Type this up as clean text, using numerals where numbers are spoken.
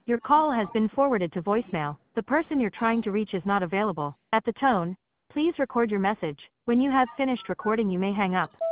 Your call has been forwarded to voicemail. The person you're trying to reach is not available. At the tone, please record your message. When you have finished recording, you may hang up.